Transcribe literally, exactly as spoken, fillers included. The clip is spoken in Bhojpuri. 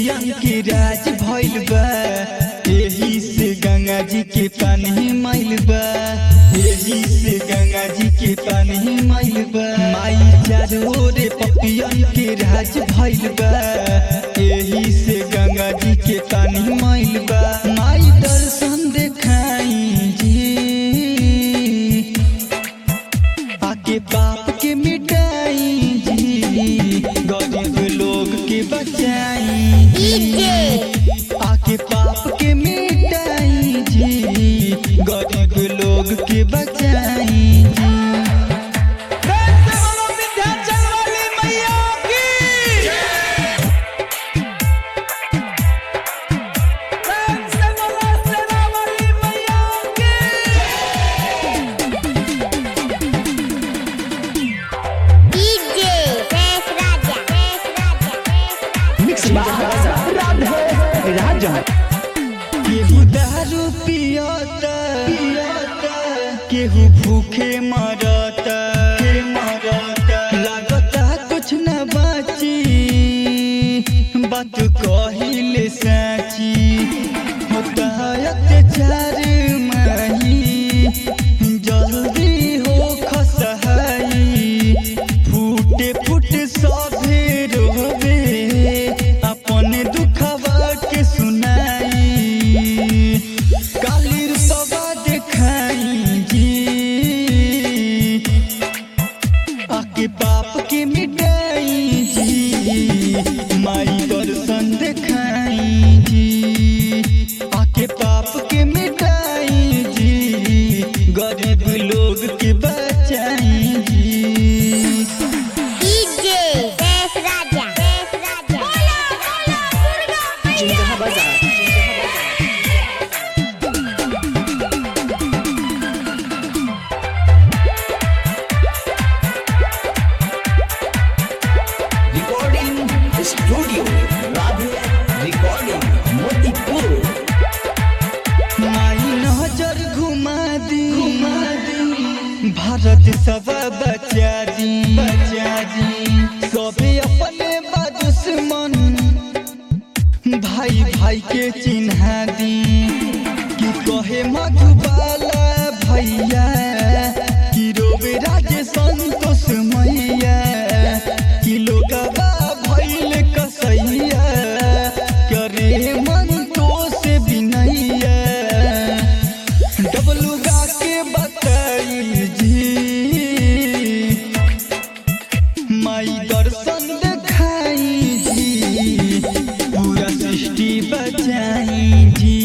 पपियन के राज भइल बा, एही से गंगा जी के पानी मैल बा, एही से गंगा जी के पानी मैल बा। माई चारों रे पपियन के राज भइल बा, एही से गंगा जी के पानी मैल बा। माई दर्शन देखाई जी, आके पाप के मिटाई जी, गरीब लोग के बचाई जी, आके पाप के मिटाई जी, गरीब लोग के बचाई जी। केहू दारू पियता, केहू भूखे मरता, लागता कुछ न बाची, बात कहिले साची। होता अत्याचार माही, जल्दी हो खसहाई, फूटे फूट सभे रोवे, अपने दुखवा के सुनाई, काली रूपवा देखाई जी, आके पाप के मिटाई जी, माई दर्शन देखाई जी, आके पाप के मिटाई जी, गरीब लोग के बचाई जी। Studio Radhe recording Motipur. माई नजर घुमा दी, घुमा दी, भारत सब बचा दी, बचा दी, सबे अपने दुश्मन, भाई भाई के चिन्हा दी, कि कहे मधुबाला भैया, कि रोवे राजे संतोष मैया, कि लोगवा भइल कसैया, करे मन तो से बिनैया, डबलू गा के बताई जी, माई दर्शन देखाई जी, पूरा सृष्टि बचाई जी।